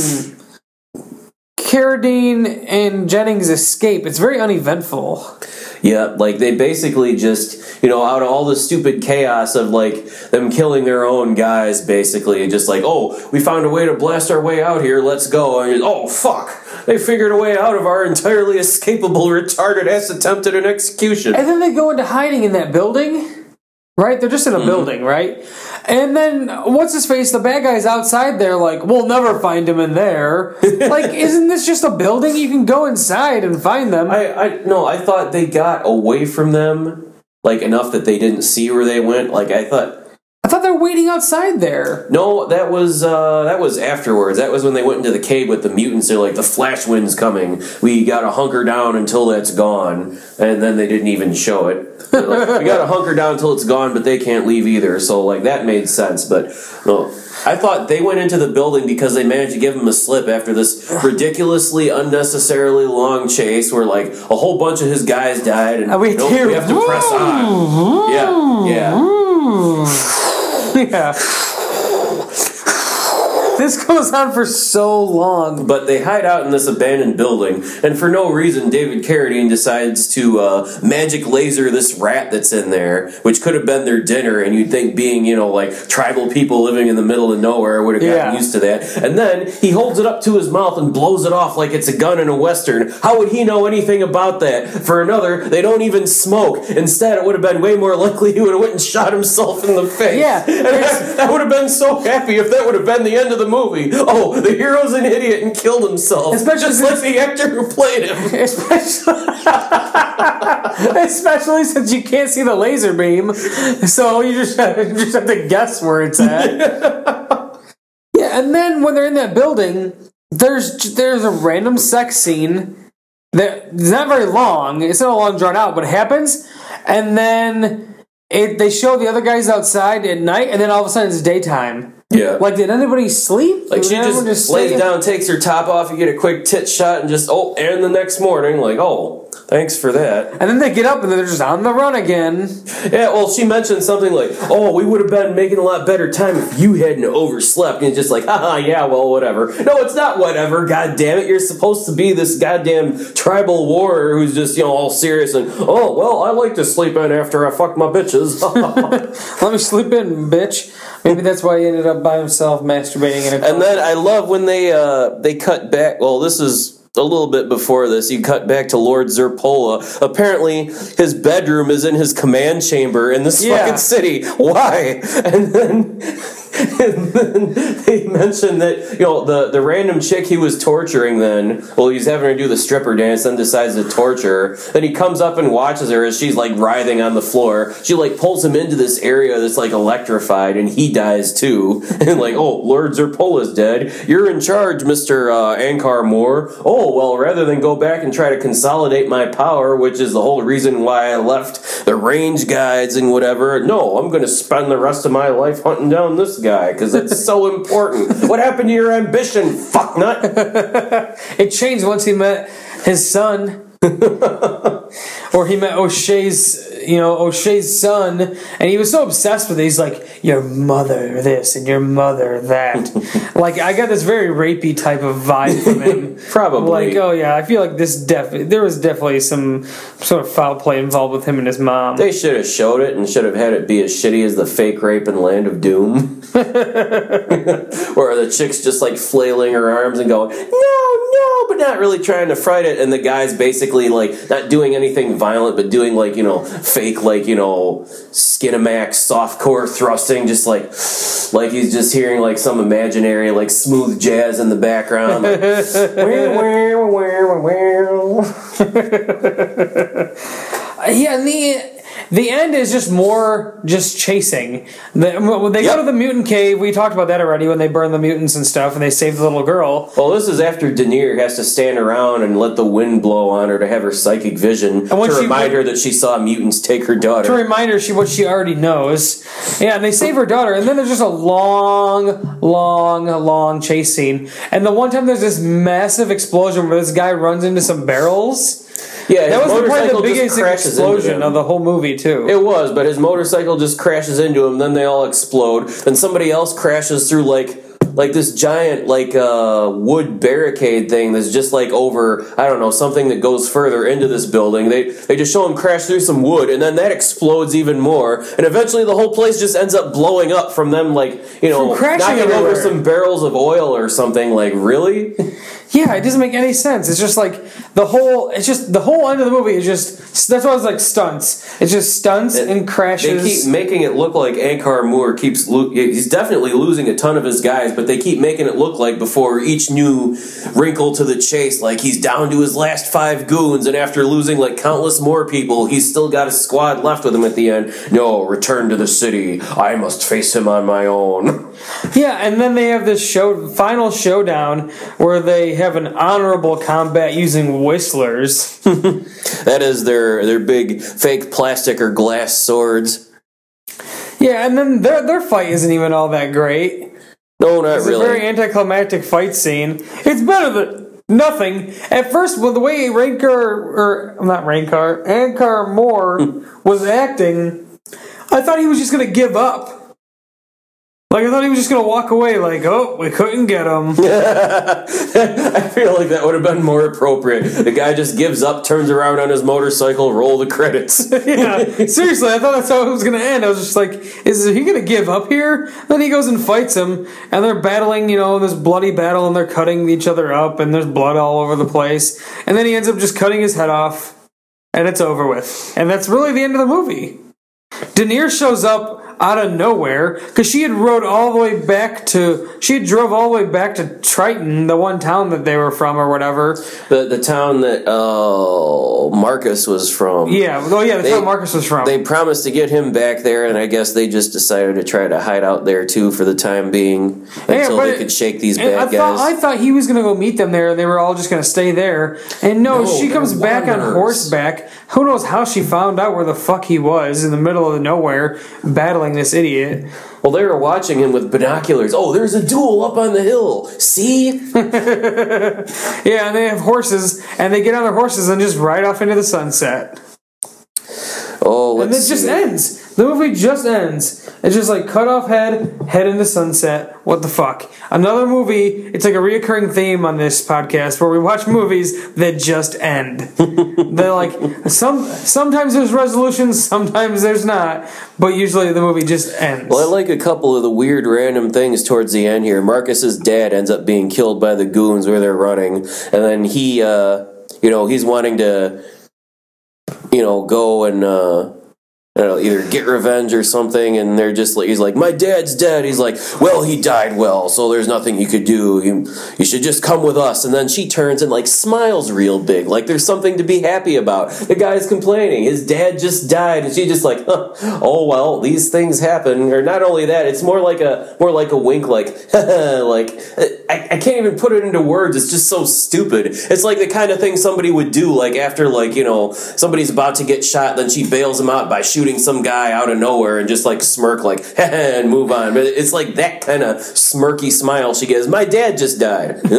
Carradine and Jennings escape, it's very uneventful. Yeah, like they basically just, you know, out of all the stupid chaos of like them killing their own guys, basically, just like, oh, we found a way to blast our way out here, let's go. And oh, fuck, they figured a way out of our entirely escapable, retarded ass attempt at an execution. And then they go into hiding in that building, right? They're just in a building, right? And then, what's his face? The bad guy's outside there, like, we'll never find him in there. Like, isn't this just a building? You can go inside and find them. I, I, no, I thought they got away from them, like, enough that they didn't see where they went. Like, I thought, I thought they were waiting outside there. No, that was uh, that was afterwards. That was when they went into the cave with the mutants. They're like, the Flash wind's coming. We gotta hunker down until that's gone. And then they didn't even show it. Like, we gotta hunker down until it's gone, but they can't leave either. So like that made sense. But no, I thought they went into the building because they managed to give him a slip after this ridiculously, unnecessarily long chase where like a whole bunch of his guys died, and we, nope, we have to press on. Yeah, yeah. Yeah. This goes on for so long. But they hide out in this abandoned building, and for no reason, David Carradine decides to uh, magic laser this rat that's in there, which could have been their dinner, and you'd think being, you know, like, tribal people living in the middle of nowhere would have gotten Yeah. used to that. And then he holds it up to his mouth and blows it off like it's a gun in a Western. How would he know anything about that? For another, they don't even smoke. Instead, it would have been way more likely he would have went and shot himself in the face. Yeah. And I, I would have been so happy if that would have been the end of the movie. Oh, the hero's an idiot and killed himself. Especially just since- like the actor who played him. Especially, especially since you can't see the laser beam, so you just have, you just have to guess where it's at. Yeah, and then when they're in that building, there's there's a random sex scene that is not very long. It's not long drawn out, but it happens, and then it, they show the other guys outside at night, and then all of a sudden it's daytime. Yeah. Like, did anybody sleep? Like, Did she everyone just, stay lays in- down, takes her top off, you get a quick tit shot, and just, oh, and the next morning, like, oh, thanks for that. And then they get up and they're just on the run again. Yeah, well, she mentioned something like, oh, we would have been making a lot better time if you hadn't overslept. And it's just like, haha, yeah, well, whatever. No, it's not whatever, god damn it. You're supposed to be this goddamn tribal warrior who's just, you know, all serious and, oh, well, I like to sleep in after I fuck my bitches. Let me sleep in, bitch. Maybe that's why he ended up by himself masturbating in a car. And then I love when they uh, they cut back. Well, this is a little bit before this. You cut back to Lord Zerpola. Apparently, his bedroom is in his command chamber in this Yeah. fucking city. Why? And then, and then they mentioned that, you know, the, the random chick he was torturing then, well, he's having her do the stripper dance, then decides to torture her. Then he comes up and watches her as she's, like, writhing on the floor. She, like, pulls him into this area that's, like, electrified, and he dies, too. And, like, oh, Lord Zerpola's dead. You're in charge, Mister Uh, Ankar Moore. Oh, well, rather than go back and try to consolidate my power, which is the whole reason why I left the range guides and whatever, no, I'm going to spend the rest of my life hunting down this guy, because it's so important. What happened to your ambition, fucknut? It changed once he met his son. Or he met O'Shea's, you know, O'Shea's son, and he was so obsessed with it. He's like, your mother this and your mother that. Like, I got this very rapey type of vibe from him. Probably. Like, oh yeah, I feel like this def- there was definitely some sort of foul play involved with him and his mom. They should have showed it and should have had it be as shitty as the fake rape in Land of Doom. Where the chick's just like flailing her arms and going, no, no, but not really trying to fight it. And the guy's basically like not doing anything violent, but doing like, you know, fake like, you know, Skinamax softcore thrusting, just like like he's just hearing like some imaginary like smooth jazz in the background. Like, wow, wow, wow, wow. Yeah, and the the end is just more just chasing. The, when they Yep. go to the mutant cave, we talked about that already. When they burn the mutants and stuff, and they save the little girl. Well, this is after Denier has to stand around and let the wind blow on her to have her psychic vision And when to she- remind her that she saw mutants take her To daughter. remind her she what she already knows. Yeah, and they save her daughter, and then there's just a long, long, long chase scene. And the one time there's this massive explosion where this guy runs into some barrels. Yeah, That his was probably the motorcycle just biggest crashes into explosion him. of the whole movie, too. It was, but his motorcycle just crashes into him. Then they all explode. Then somebody else crashes through like like this giant like uh, wood barricade thing that's just like over I don't know something that goes further into this building. They they just show him crash through some wood, and then that explodes even more. And eventually the whole place just ends up blowing up from them like you know From crashing knocking over everywhere. some barrels of oil or something. Like really? Yeah, it doesn't make any sense. It's just like the whole. It's just the whole end of the movie is just. That's why it's like stunts. It's just stunts It- and crashes. They keep making it look like Ankar Moore keeps. Lo- he's definitely losing a ton of his guys, but they keep making it look like before each new wrinkle to the chase, like he's down to his last five goons, and after losing like countless more people, he's still got a squad left with him at the end. No, return to the city. I must face him on my own. Yeah, and then they have this show, final showdown where they have an honorable combat using whistlers. That is their their big fake plastic or glass swords. Yeah, and then their their fight isn't even all that great. No, not It's really. a very anticlimactic fight scene. It's better than nothing. At first, well, the way Rankar, or not Rankar, Ankar Moore was acting, I thought he was just going to give up. Like, I thought he was just going to walk away, like, oh, we couldn't get him. I feel like that would have been more appropriate. The guy just gives up, turns around on his motorcycle, roll the credits. Yeah, seriously, I thought that's how it was going to end. I was just like, is he going to give up here? Then he goes and fights him, and they're battling, you know, this bloody battle, and they're cutting each other up, and there's blood all over the place. And then he ends up just cutting his head off, and it's over with. And that's really the end of the movie. Daenerys shows up out of nowhere because she had rode all the way back to she had drove all the way back to Triton, the one town that they were from or whatever. The the town that uh, Marcus was from. Yeah, oh yeah, the They- town Marcus was from. They promised to get him back there, and I guess they just decided to try to hide out there too for the time being until but they it- could shake these and bad I guys. thought I thought he was gonna go meet them there, and they were all just gonna stay there. And no, No, she comes they're back on wanderers. horseback. Who knows how she found out where the fuck he was in the middle of nowhere, battling this idiot. Well, they were watching him with binoculars. Oh, there's a duel up on the hill. See? Yeah, and they have horses, and they get on their horses and just ride off into the sunset. Oh, let's And it just see. ends. The movie just ends. It's just like cut off head, head into sunset. What the fuck? Another movie. It's like a reoccurring theme on this podcast where we watch movies that just end. They're like some. Sometimes there's resolutions, sometimes there's not. But usually the movie just ends. Well, I like a couple of the weird random things towards the end here. Marcus's dad ends up being killed by the goons where they're running, and then he, uh, you know, he's wanting to, you know, go and, uh, I don't know, either get revenge or something, and they're just like, he's like, my dad's dead. He's like, well, he died well, so there's nothing you could do. You, you should just come with us. And then she turns and like smiles real big, like there's something to be happy about. The guy's complaining, his dad just died, and she's just like, huh, oh well, these things happen. Or not only that, it's more like a more like a wink, like, like I, I can't even put it into words. It's just so stupid. It's like the kind of thing somebody would do, like after like you know somebody's about to get shot, then she bails him out by shooting some guy out of nowhere and just like smirk like and move on. But it's like that kind of smirky smile she gives. My dad just died. and,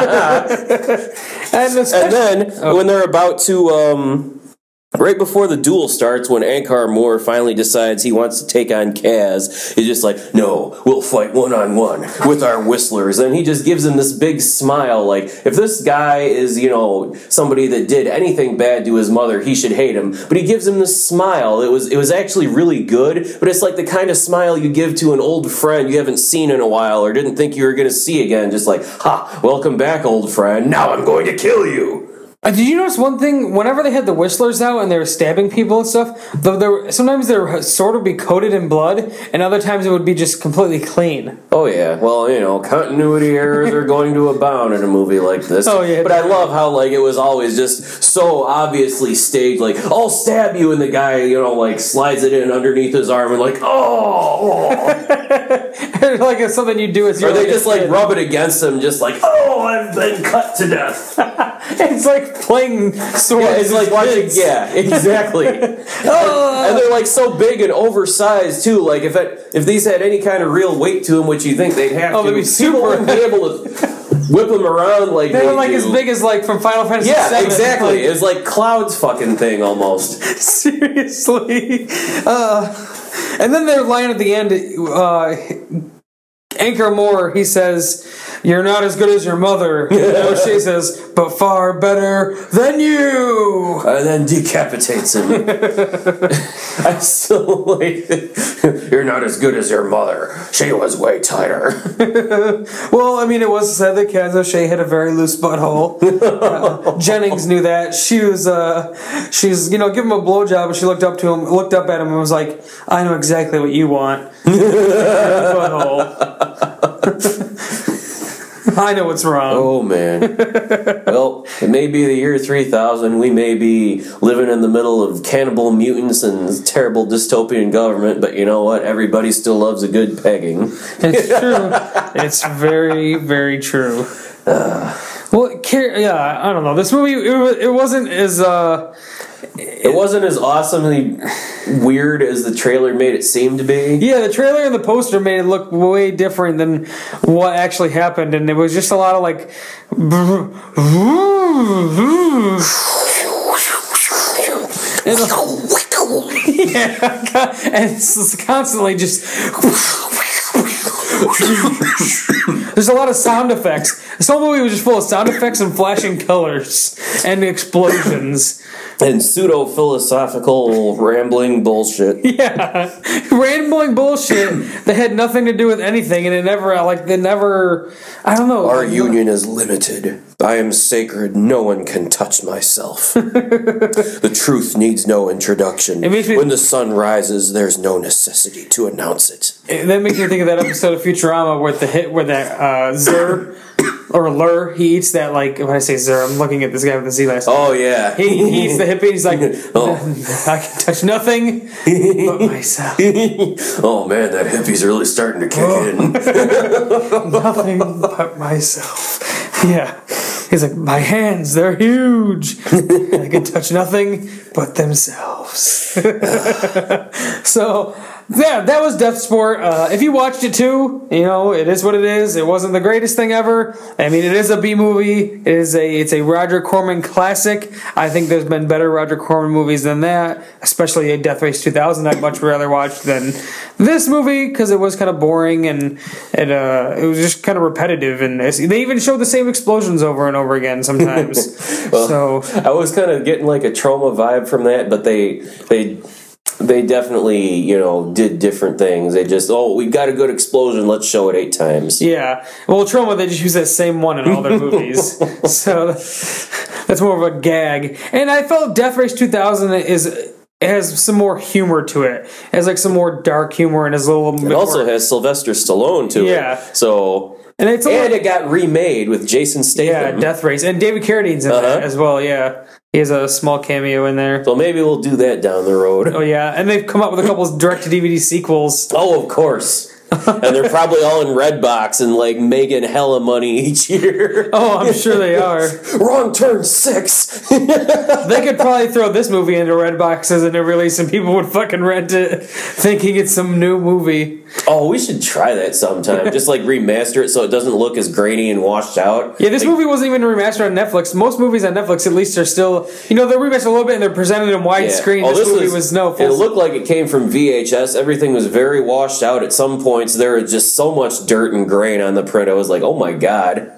the And then when they're about to um right before the duel starts, when Ankar Moore finally decides he wants to take on Kaz, he's just like, no, we'll fight one-on-one with our whistlers. And he just gives him this big smile, like, if this guy is, you know, somebody that did anything bad to his mother, he should hate him. But he gives him this smile. It was, it was actually really good, but it's like the kind of smile you give to an old friend you haven't seen in a while or didn't think you were going to see again. Just like, ha, welcome back, old friend. Now I'm going to kill you. Uh, did you notice one thing? Whenever they had the whistlers out and they were stabbing people and stuff, though there were, sometimes they were sort of be coated in blood, and other times it would be just completely clean. Oh yeah, well you know continuity errors are going to abound in a movie like this. Oh, yeah. But I love how like it was always just so obviously staged. Like I'll stab you, and the guy you know like slides it in underneath his arm and like oh, Or like it's something you do as or you're they like a just like kid. rub it against him, just like oh I've been cut to death. It's like playing swords. Yeah, it's like watching. kids. Yeah, exactly. and, and they're like so big and oversized too. Like if it, if these had any kind of real weight to them, which you think they'd have Oh, to, they'd be people super- wouldn't be able to whip them around like They they were like do. as big as like from Final Fantasy Yeah, seven. exactly. Like, It was like Cloud's fucking thing almost. seriously. Uh, and then their line at the end, uh, Anchor Moore, he says, "You're not as good as your mother." And O'Shea says, "But far better than you." And then decapitates him. I still like it. "You're not as good as your mother. She was way tighter." Well, I mean, it was said that Kaz O'Shea had a very loose butthole. Uh, Jennings knew that. She was, uh, she's, you know, give him a blowjob, and she looked up to him, looked up at him, and was like, "I know exactly what you want." Butthole. I know what's wrong. Oh, man. Well, it may be the year three thousand. We may be living in the middle of cannibal mutants and terrible dystopian government, but you know what? Everybody still loves a good pegging. It's true. It's very, very true. Uh, well, yeah, I don't know. This movie, it, it wasn't as... Uh, It wasn't as awesomely weird as the trailer made it seem to be. Yeah, the trailer and the poster made it look way different than what actually happened, and it was just a lot of like... And, yeah, and it's constantly just... There's a lot of sound effects. This whole movie was just full of sound effects and flashing colors and explosions. And pseudo-philosophical rambling bullshit. Yeah. Rambling bullshit that had nothing to do with anything, and it never, like, they never, I don't know. Our union is limited. I am sacred. No one can touch myself. The truth needs no introduction. It makes me- when the sun rises, there's no necessity to announce it. That makes me think of that episode of Futurama where the hit, where that, uh, Zer, or Lur, he eats that, like, when I say Zer, I'm looking at this guy with the Z last name. Oh, yeah. He, he eats the hippie, he's like, Oh. I can touch nothing but myself. Oh, man, that hippie's really starting to kick in. Nothing but myself. Yeah. He's like, my hands, they're huge. I can touch nothing but themselves. So, yeah, that was Death Sport. Uh, if you watched it too, you know, it is what it is. It wasn't the greatest thing ever. I mean, it is a B movie. It is a it's a Roger Corman classic. I think there's been better Roger Corman movies than that, especially a Death Race two thousand I'd much rather watch than this movie because it was kind of boring and it uh, it was just kind of repetitive. And they even showed the same explosions over and over again sometimes. Well, so I was kind of getting like a trauma vibe from that, but they they they definitely, you know, did different things. They just, oh, we got a good explosion, let's show it eight times. yeah, well, Trauma, they just use that same one in all their movies, so that's more of a gag. And I felt Death Race two thousand is it has some more humor to it. It has like some more dark humor and is a little bit It also more, has Sylvester Stallone to Yeah. it. So and it's a and little, it got remade with Jason yeah, Statham. Death Race, and David Carradine's in Uh-huh. that as well. Yeah, he has a small cameo in there. So maybe we'll do that down the road. Oh yeah, and they've come up with a couple of direct-to-D V D sequels. Oh, of course. And they're probably all in Redbox and like making hella money each year. Oh, I'm sure they are. Wrong turn six. They could probably throw this movie into red boxes and release, and people would fucking rent it, thinking it's some new movie. Oh, we should try that sometime. Just like remaster it so it doesn't look as grainy and washed out. Yeah, this Like, movie wasn't even remastered on Netflix. Most movies on Netflix, at least, are still, you know, they're remastered a little bit and they're presented in widescreen. Oh, this, movie was, was no. It looked like it came from V H S. Everything was very washed out. At some points, there was just so much dirt and grain on the print. I was like, oh my god.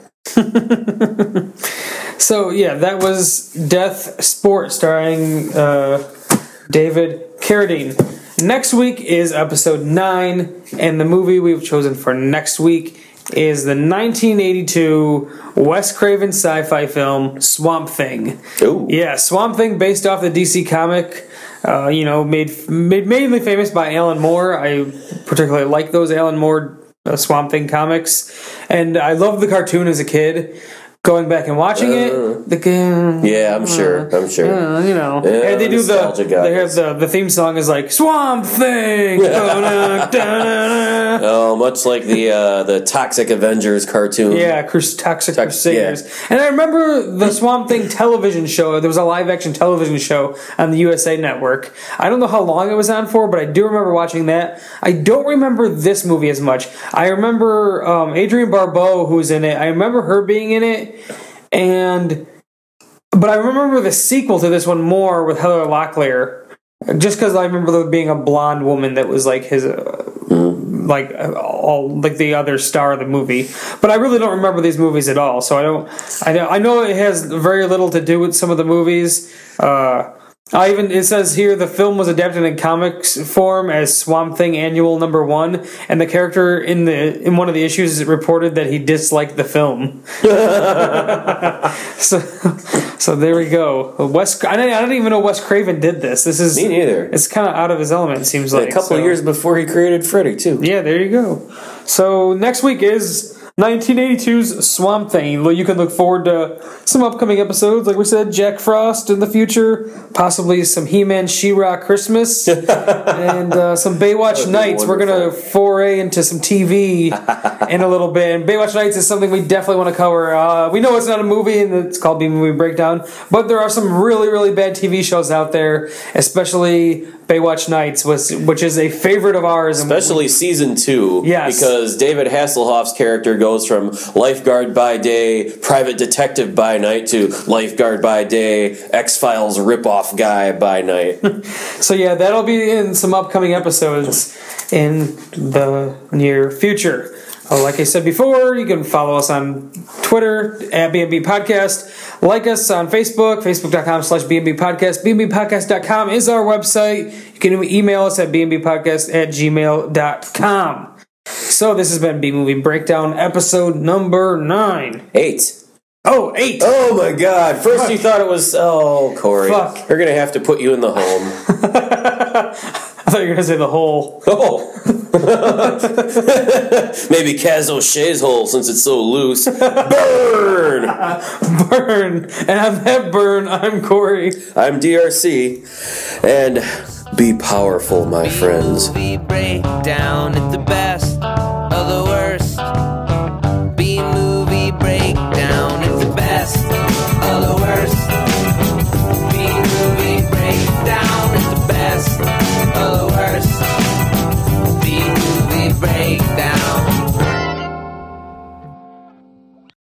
So yeah, that was Death Sport, starring uh, David Carradine. Next week is episode nine, and the movie we've chosen for next week is the nineteen eighty-two Wes Craven sci-fi film Swamp Thing. Ooh. Yeah, Swamp Thing, based off the D C comic. Uh, you know, made made mainly famous by Alan Moore. I particularly like those Alan Moore uh, Swamp Thing comics, and I loved the cartoon as a kid. Going back and watching it, the game. Yeah, I'm sure. I'm sure. Uh, you know, Yeah, and they do the nostalgia they have guys. the the theme song is like Swamp Thing. Da-na, da-na-na. Oh, much like the uh, the Toxic Avengers cartoon. Yeah, Crus- Toxic Tox- Crusaders. And I remember the Swamp Thing television show. There was a live action television show on the U S A Network. I don't know how long it was on for, but I do remember watching that. I don't remember this movie as much. I remember um, Adrienne Barbeau, who's in it. I remember her being in it. And but I remember the sequel to this one more with Heather Locklear, just because I remember there being a blonde woman that was like his uh, like all like the other star of the movie. But I really don't remember these movies at all, so I don't. I know, I know it has very little to do with some of the movies. Uh, I even it says here the film was adapted in comics form as Swamp Thing Annual Number One, and the character in the in one of the issues reported that he disliked the film. so, so there we go. Wes, I don't, I don't even know Wes Craven did this. This is Me neither. It's kind of out of his element. It seems like A couple so. of years before he created Freddy, too. Yeah, there you go. So next week is nineteen eighty-two's Swamp Thing. You can look forward to some upcoming episodes. Like we said, Jack Frost in the future, possibly some He-Man, She-Ra Christmas, and uh, some Baywatch Nights. We're going to foray into some T V in a little bit. And Baywatch Nights is something we definitely want to cover. Uh, we know it's not a movie, and it's called B-Movie Breakdown, but there are some really, really bad T V shows out there, especially Baywatch Nights, was, which is a favorite of ours. Especially season two. Yes. Because David Hasselhoff's character goes from lifeguard by day, private detective by night, to lifeguard by day, X-Files ripoff guy by night. So yeah, that'll be in some upcoming episodes in the near future. Uh, like I said before, you can follow us on Twitter at B and B Podcast. Like us on Facebook, facebook.com slash BNB Podcast. B N B podcast dot com is our website. You can email us at bnbpodcast at gmail dot com. So this has been B-Movie Breakdown, episode number nine. Eight. Oh, eight. Oh my god. First Fuck. you thought it was... Oh, Corey. Fuck. We're going to have to put you in the home. I thought you were going to say the whole. Oh. Maybe Kaz O'Shea's hole since it's so loose. Burn! Burn. And on that burn, I'm Corey. I'm D R C. And be powerful, my friends. B-movie breakdown at the best of the worst. B-movie breakdown at the best of the worst. B-movie breakdown at the best